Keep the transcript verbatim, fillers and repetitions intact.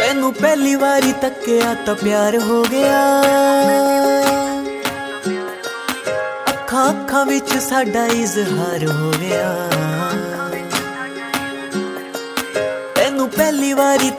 ਤੈਨੂੰ ਪਹਿਲੀ ਵਾਰੀ ਤੱਕਿਆ ਤਾਂ ਪਿਆਰ ਹੋ ਗਿਆ। ਅੱਖਾਂ ਅੱਖਾਂ ਵਿੱਚ ਸਾਡਾ ਇਜ਼ਹਾਰ ਹੋ ਗਿਆ। ਤੈਨੂੰ ਪਹਿਲੀ ਵਾਰੀ